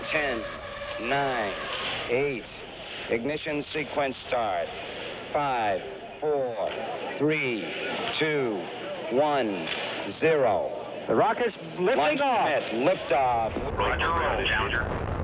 10, 9, 8. Ignition sequence start. 5, 4, 3, 2, 1, 0. The rocket's lifting off. Lift off. Roger, Challenger.